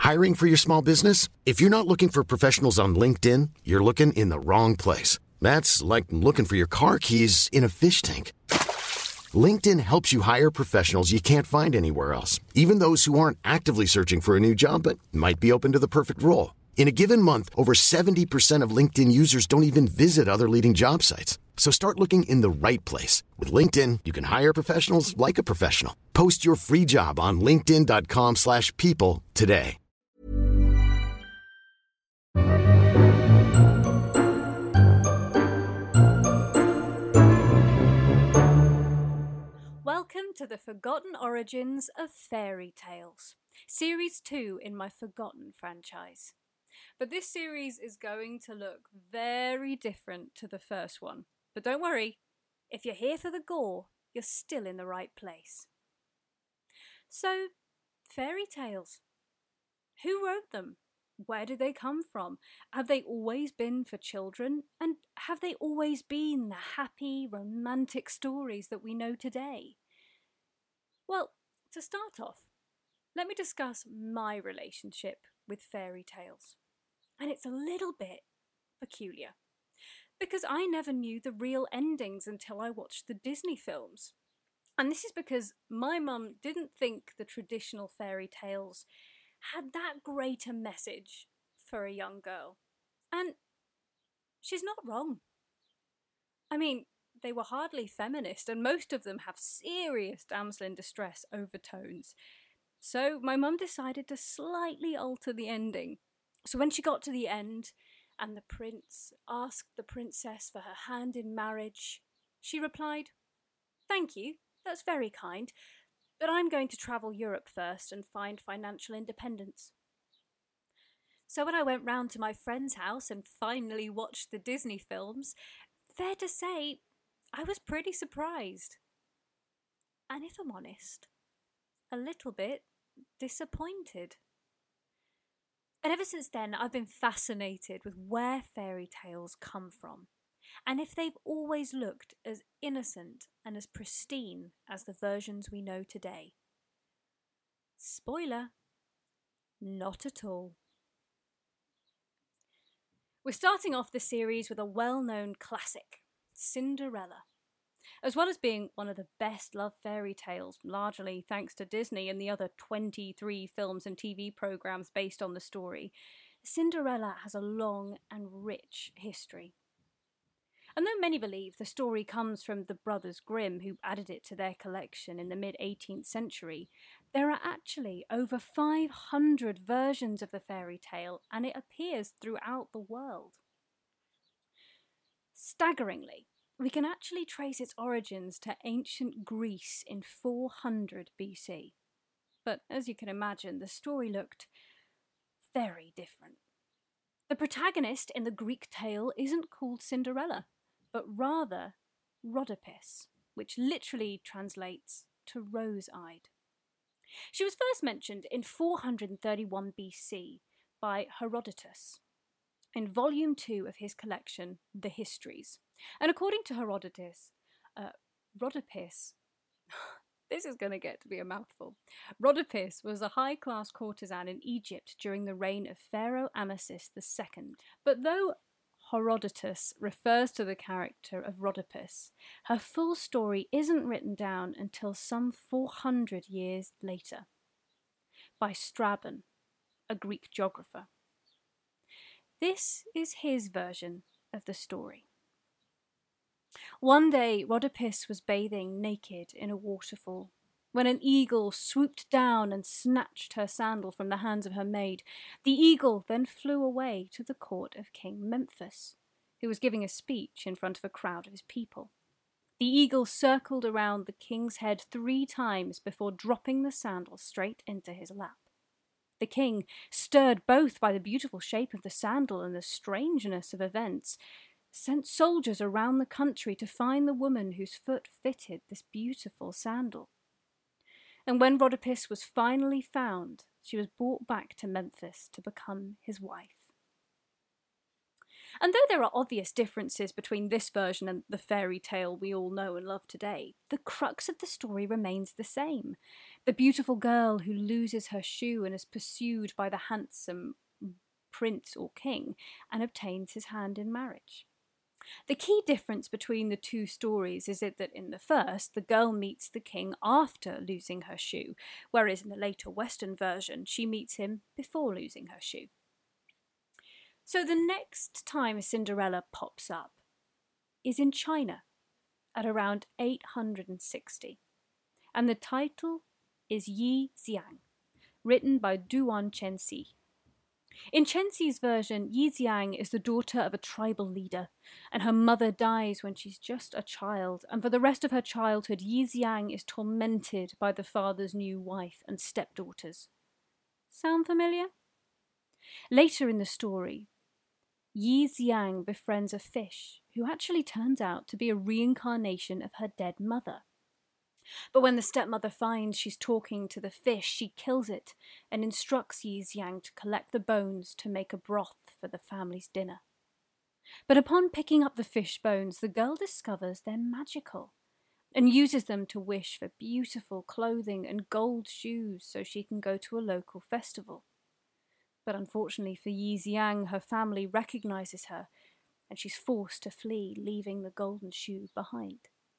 Hiring for your small business? If you're not looking for professionals on LinkedIn, you're looking in the wrong place. That's like looking for your car keys in a fish tank. LinkedIn helps you hire professionals you can't find anywhere else, even those who aren't actively searching for a new job but might be open to the perfect role. In a given month, over 70% of LinkedIn users don't even visit other leading job sites. So start looking in the right place. With LinkedIn, you can hire professionals like a professional. Post your free job on linkedin.com/people today. Welcome to the Forgotten Origins of Fairy Tales, Series 2 in my Forgotten franchise. But this series is going to look very different to the first one. But don't worry, if you're here for the gore, you're still in the right place. So, fairy tales. Who wrote them? Where did they come from? Have they always been for children? And have they always been the happy, romantic stories that we know today? Well, to start off, let me discuss my relationship with fairy tales. And it's a little bit peculiar, because I never knew the real endings until I watched the Disney films. And this is because my mum didn't think the traditional fairy tales had that great a message for a young girl. And she's not wrong. I mean, they were hardly feminist, and most of them have serious damsel in distress overtones. So my mum decided to slightly alter the ending. So when she got to the end, and the prince asked the princess for her hand in marriage, she replied, "Thank you, that's very kind, but I'm going to travel Europe first and find financial independence." So when I went round to my friend's house and finally watched the Disney films, fair to say, I was pretty surprised. And if I'm honest, a little bit disappointed. And ever since then, I've been fascinated with where fairy tales come from, and if they've always looked as innocent and as pristine as the versions we know today. Spoiler, not at all. We're starting off the series with a well-known classic, Cinderella. As well as being one of the best loved fairy tales, largely thanks to Disney and the other 23 films and TV programs based on the story, Cinderella has a long and rich history. And though many believe the story comes from the Brothers Grimm, who added it to their collection in the mid-18th century, there are actually over 500 versions of the fairy tale, and it appears throughout the world. Staggeringly, we can actually trace its origins to ancient Greece in 400 BC. But as you can imagine, the story looked very different. The protagonist in the Greek tale isn't called Cinderella, but rather Rhodopis, which literally translates to rose-eyed. She was first mentioned in 431 BC by Herodotus in Volume 2 of his collection, The Histories. And according to Herodotus, Rhodopis, this is going to get to be a mouthful. Rhodopis was a high-class courtesan in Egypt during the reign of Pharaoh Amasis II. But though Herodotus refers to the character of Rhodopis, her full story isn't written down until some 400 years later, by Strabon, a Greek geographer. This is his version of the story. One day, Rhodopis was bathing naked in a waterfall, when an eagle swooped down and snatched her sandal from the hands of her maid. The eagle then flew away to the court of King Memphis, who was giving a speech in front of a crowd of his people. The eagle circled around the king's head 3 times before dropping the sandal straight into his lap. The king, stirred both by the beautiful shape of the sandal and the strangeness of events, sent soldiers around the country to find the woman whose foot fitted this beautiful sandal. And when Rhodopis was finally found, she was brought back to Memphis to become his wife. And though there are obvious differences between this version and the fairy tale we all know and love today, the crux of the story remains the same. The beautiful girl who loses her shoe and is pursued by the handsome prince or king and obtains his hand in marriage. The key difference between the two stories is that in the first, the girl meets the king after losing her shoe, whereas in the later Western version, she meets him before losing her shoe. So the next time Cinderella pops up is in China at around 860, and the title is Yi Xiang, written by Duan Chenxi. In Chenxi's version, Yi Xiang is the daughter of a tribal leader, and her mother dies when she's just a child, and for the rest of her childhood, Yi Xiang is tormented by the father's new wife and stepdaughters. Sound familiar? Later in the story, Yi Xiang befriends a fish who actually turns out to be a reincarnation of her dead mother. But when the stepmother finds she's talking to the fish, she kills it and instructs Yi Xiang to collect the bones to make a broth for the family's dinner. But upon picking up the fish bones, the girl discovers they're magical and uses them to wish for beautiful clothing and gold shoes so she can go to a local festival. But unfortunately for Yi Xiang, her family recognizes her and she's forced to flee, leaving the golden shoe behind.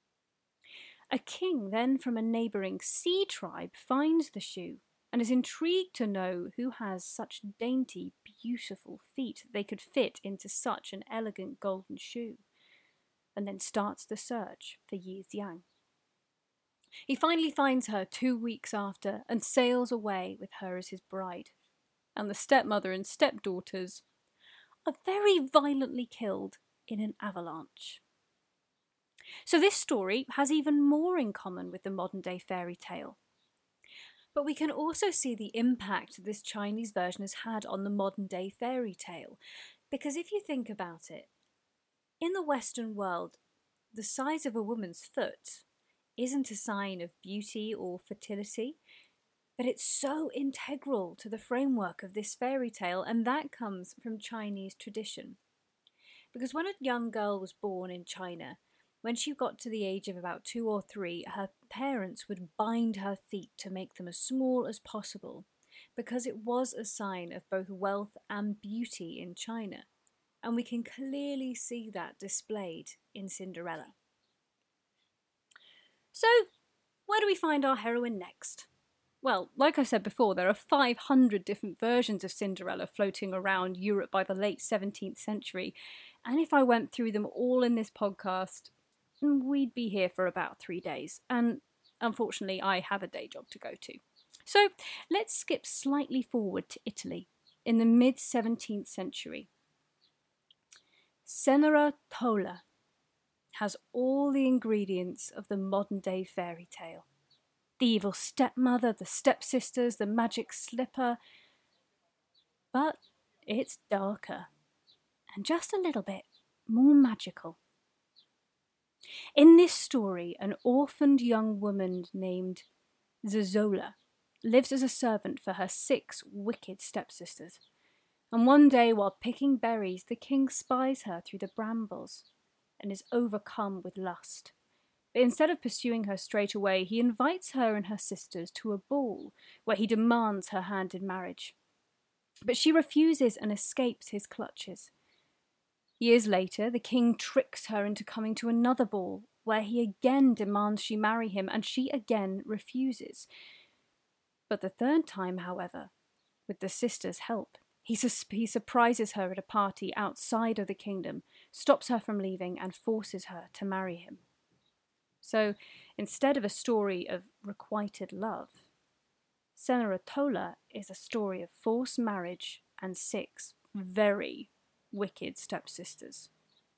A king then from a neighbouring sea tribe finds the shoe and is intrigued to know who has such dainty, beautiful feet that they could fit into such an elegant golden shoe, and then starts the search for Yi Xiang. He finally finds her 2 weeks after and sails away with her as his bride, and the stepmother and stepdaughters are very violently killed in an avalanche. So this story has even more in common with the modern-day fairy tale. But we can also see the impact this Chinese version has had on the modern-day fairy tale. Because if you think about it, in the Western world, the size of a woman's foot isn't a sign of beauty or fertility, but it's so integral to the framework of this fairy tale, and that comes from Chinese tradition. Because when a young girl was born in China, when she got to the age of about 2 or 3, her parents would bind her feet to make them as small as possible, because it was a sign of both wealth and beauty in China. And we can clearly see that displayed in Cinderella. So, where do we find our heroine next? Well, like I said before, there are 500 different versions of Cinderella floating around Europe by the late 17th century, and if I went through them all in this podcast, we'd be here for about 3 days, and unfortunately I have a day job to go to. So let's skip slightly forward to Italy in the mid-17th century. Cenerentola has all the ingredients of the modern-day fairy tale. The evil stepmother, the stepsisters, the magic slipper, but it's darker and just a little bit more magical. In this story, an orphaned young woman named Zezola lives as a servant for her 6 wicked stepsisters. And one day, while picking berries, the king spies her through the brambles and is overcome with lust. But instead of pursuing her straight away, he invites her and her sisters to a ball where he demands her hand in marriage. But she refuses and escapes his clutches. Years later, the king tricks her into coming to another ball, where he again demands she marry him, and she again refuses. But the third time, however, with the sisters' help, he surprises her at a party outside of the kingdom, stops her from leaving, and forces her to marry him. So, instead of a story of requited love, Cenerentola is a story of forced marriage and 6 very wicked stepsisters.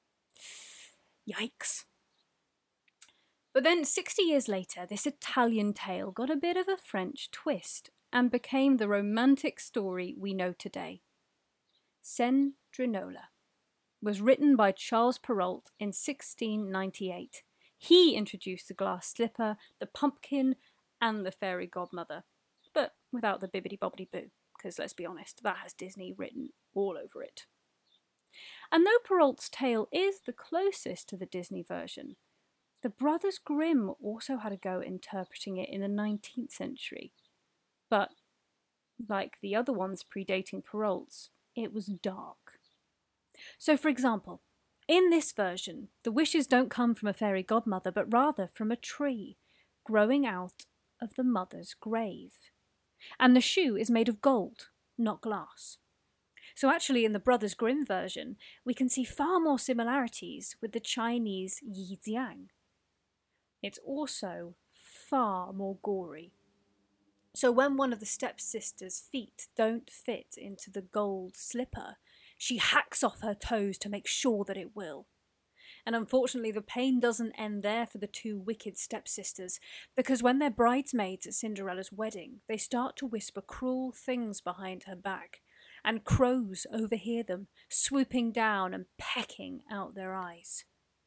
Yikes. But then 60 years later, this Italian tale got a bit of a French twist and became the romantic story we know today. Cendrillon was written by Charles Perrault in 1698. He introduced the glass slipper, the pumpkin, and the fairy godmother, but without the bibbidi-bobbidi-boo, because let's be honest, that has Disney written all over it. And though Perrault's tale is the closest to the Disney version, the Brothers Grimm also had a go interpreting it in the 19th century. But, like the other ones predating Perrault's, it was dark. So, for example, in this version, the wishes don't come from a fairy godmother, but rather from a tree growing out of the mother's grave. And the shoe is made of gold, not glass. So actually, in the Brothers Grimm version, we can see far more similarities with the Chinese Yi Jiang. It's also far more gory. So when one of the stepsisters' feet don't fit into the gold slipper, she hacks off her toes to make sure that it will. And unfortunately, the pain doesn't end there for the two wicked stepsisters, because when they're bridesmaids at Cinderella's wedding, they start to whisper cruel things behind her back, and crows overhear them, swooping down and pecking out their eyes.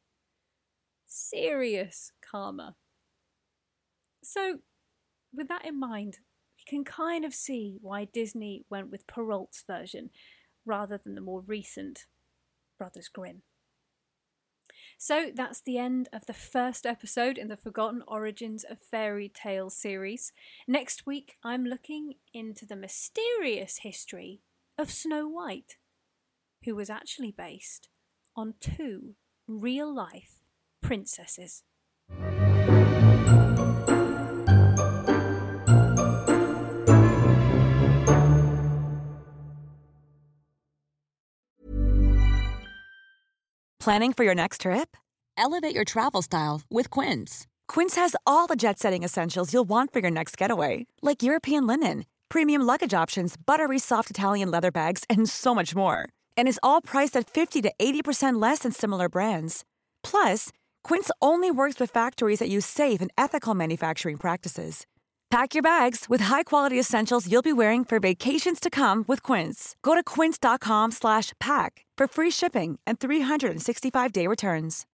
Serious karma. So, with that in mind, we can kind of see why Disney went with Perrault's version rather than the more recent Brothers Grimm. So that's the end of the first episode in the Forgotten Origins of Fairy Tales series. Next week, I'm looking into the mysterious history of Snow White, who was actually based on 2 real-life princesses. Planning for your next trip? Elevate your travel style with Quince. Quince has all the jet-setting essentials you'll want for your next getaway, like European linen, premium luggage options, buttery soft Italian leather bags, and so much more. And is all priced at 50 to 80% less than similar brands. Plus, Quince only works with factories that use safe and ethical manufacturing practices. Pack your bags with high-quality essentials you'll be wearing for vacations to come with Quince. Go to quince.com/pack for free shipping and 365-day returns.